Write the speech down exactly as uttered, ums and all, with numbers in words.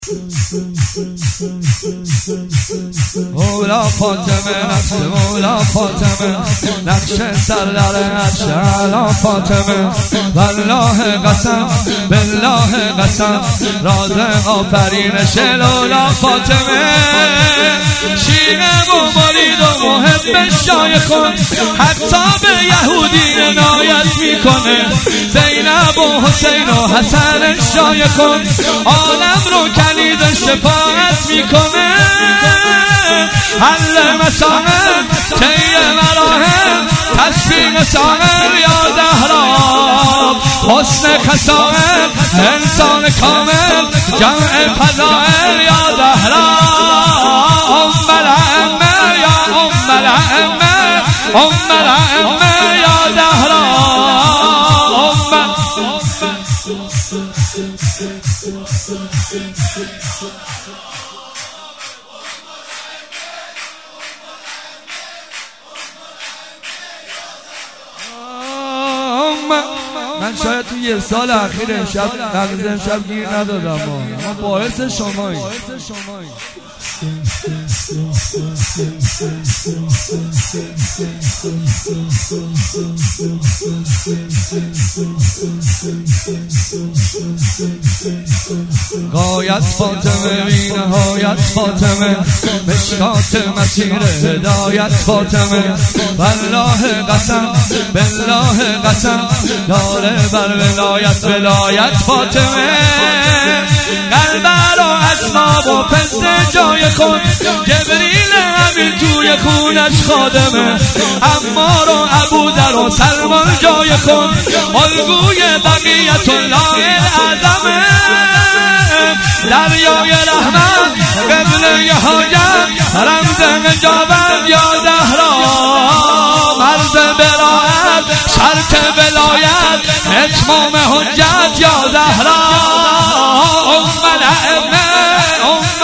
مولا فاطمه نقش مولا فاطمه نقش سردر عرش اعلی فاطمه والله قسم بالله قسم راز آفرینش لولا فاطمه شیعه و مرید و محب شایخون حتی به یهودی عنایت میکنه زینب و حسین و حسن شایخون عالم رو کلید شفاعت میکنه حل مسائل طی مراحل تسبیح سائل یا دهراب حسن خصائل انسان کامل جمع فضائل یا دهراب ام الائمه یا ام الائمه ام الائمه یا دهراب من شاید تو یه سال اخیر امشب نقض امشب گیر ندادم اما باعث شمایی غایت فاطمه بی نهایت فاطمه مشکات مسیر هدایت فاطمه والله قسم بالله قسم داره بر ولایت ولایت فاطمه قلب رو اسباب و پسته جای خود جبریل همین توی خونش خادمه عمار و ابودر و سلمان جای خود الگوی بقیت الله اعظمه دریای رحمت قبله حاجت رمز نجابت یا دهرا مرز براعت شرط ولایت اتمام حجت یا زهرا ام الائمه